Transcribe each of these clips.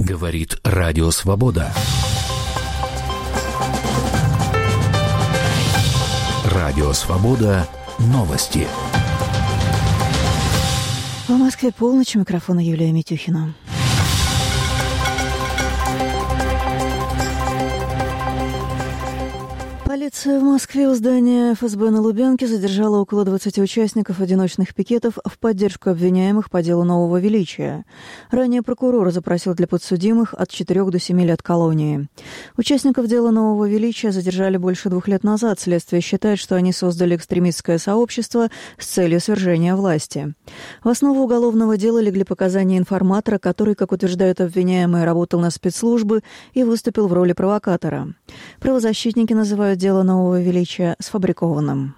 Говорит Радио Свобода. Радио Свобода. Новости. В Москве полночь. У микрофона Юлия Митюхина. Полиция в Москве у здания ФСБ на Лубянке задержала около 20 участников одиночных пикетов в поддержку обвиняемых по делу Нового Величия. Ранее прокурор запросил для подсудимых от 4 до 7 лет колонии. Участников дела Нового Величия задержали больше 2 лет назад. Следствие считает, что они создали экстремистское сообщество с целью свержения власти. В основу уголовного дела легли показания информатора, который, как утверждают обвиняемые, работал на спецслужбы и выступил в роли провокатора. Правозащитники называют дело Нового Величия сфабрикованным.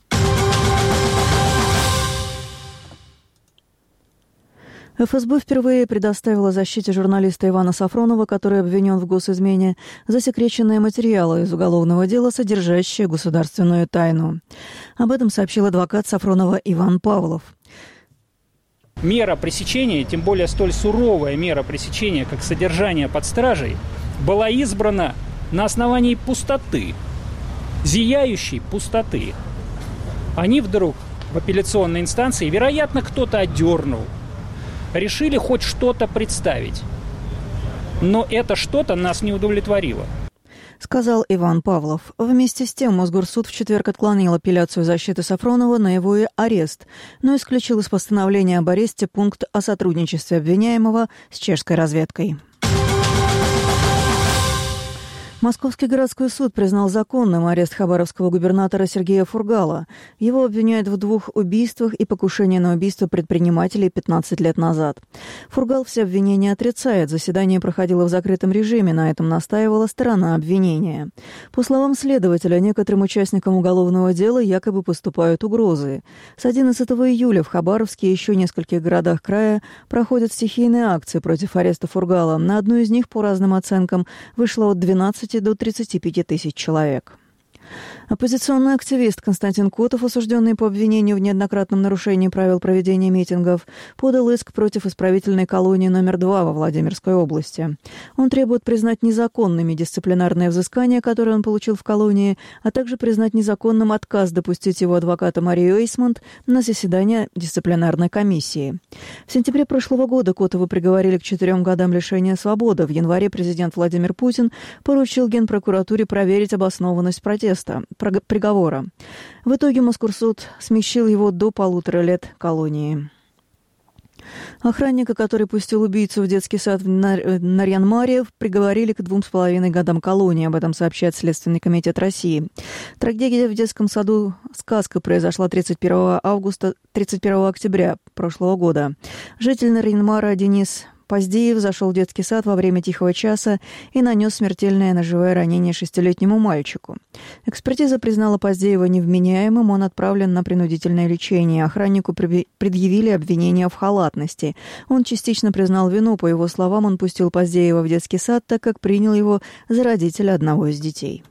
ФСБ впервые предоставила защите журналиста Ивана Сафронова, который обвинен в госизмене, засекреченные материалы из уголовного дела, содержащие государственную тайну. Об этом сообщил адвокат Сафронова Иван Павлов. Мера пресечения, тем более столь суровая мера пресечения, как содержание под стражей, была избрана на основании пустоты, зияющей пустоты. Они вдруг в апелляционной инстанции, вероятно, кто-то одернул, решили хоть что-то представить. Но это что-то нас не удовлетворило. Сказал Иван Павлов. Вместе с тем Мосгорсуд в четверг отклонил апелляцию защиты Сафронова на его арест, но исключил из постановления об аресте пункт о сотрудничестве обвиняемого с чешской разведкой. Московский городской суд признал законным арест хабаровского губернатора Сергея Фургала. Его обвиняют в 2 убийствах и покушении на убийство предпринимателей 15 лет назад. Фургал все обвинения отрицает. Заседание проходило в закрытом режиме, на этом настаивала сторона обвинения. По словам следователя, некоторым участникам уголовного дела якобы поступают угрозы. С 11 июля в Хабаровске и еще нескольких городах края проходят стихийные акции против ареста Фургала. На одну из них, по разным оценкам, вышло от 12 до 35 тысяч человек. Оппозиционный активист Константин Котов, осужденный по обвинению в неоднократном нарушении правил проведения митингов, подал иск против исправительной колонии номер 2 во Владимирской области. Он требует признать незаконными дисциплинарные взыскания, которые он получил в колонии, а также признать незаконным отказ допустить его адвоката Марию Эйсмонт на заседание дисциплинарной комиссии. В сентябре прошлого года Котова приговорили к 4 годам лишения свободы. В январе президент Владимир Путин поручил Генпрокуратуре проверить обоснованность приговора. В итоге Мосгорсуд смягчил его до 1,5 лет колонии. Охранника, который пустил убийцу в детский сад в Нарьян-Маре, приговорили к 2,5 годам колонии. Об этом сообщает Следственный комитет России. Трагедия в детском саду «Сказка» произошла 31 октября прошлого года. Житель Нарьян-Мара Денис Поздеев зашел в детский сад во время тихого часа и нанес смертельное ножевое ранение 6-летнему мальчику. Экспертиза признала Поздеева невменяемым, он отправлен на принудительное лечение. Охраннику предъявили обвинение в халатности. Он частично признал вину. По его словам, он пустил Поздеева в детский сад, так как принял его за родителя одного из детей.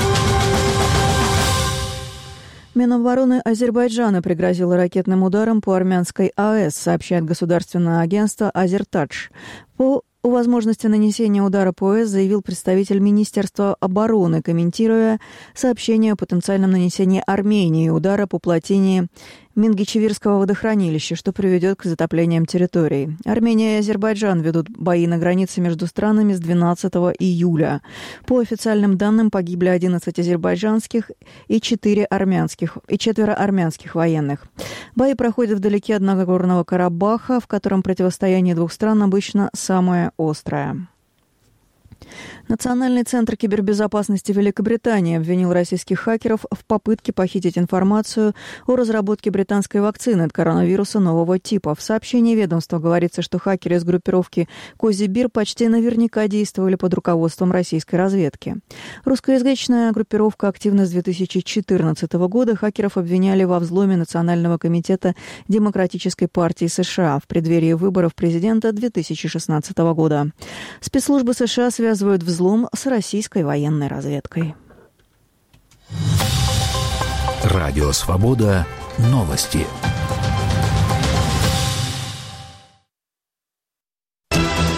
Минобороны Азербайджана пригрозило ракетным ударом по армянской АЭС, сообщает государственное агентство «Азертадж». О возможности нанесения удара по АЭС заявил представитель Министерства обороны, комментируя сообщение о потенциальном нанесении Армении удара по плотине Мингичевирского водохранилища, что приведет к затоплениям территорий. Армения и Азербайджан ведут бои на границе между странами с 12 июля. По официальным данным погибли 11 азербайджанских и 4 армянских военных. Бои проходят вдалеке от Нагорного Карабаха, в котором противостояние двух стран обычно самое острое. Национальный центр кибербезопасности Великобритании обвинил российских хакеров в попытке похитить информацию о разработке британской вакцины от коронавируса нового типа. В сообщении ведомства говорится, что хакеры из группировки Козибир почти наверняка действовали под руководством российской разведки. Русскоязычная группировка активна с 2014 года. Хакеров обвиняли во взломе Национального комитета Демократической партии США в преддверии выборов президента 2016 года. Спецслужбы США связывают взлом с российской военной разведкой. Радио Свобода. Новости.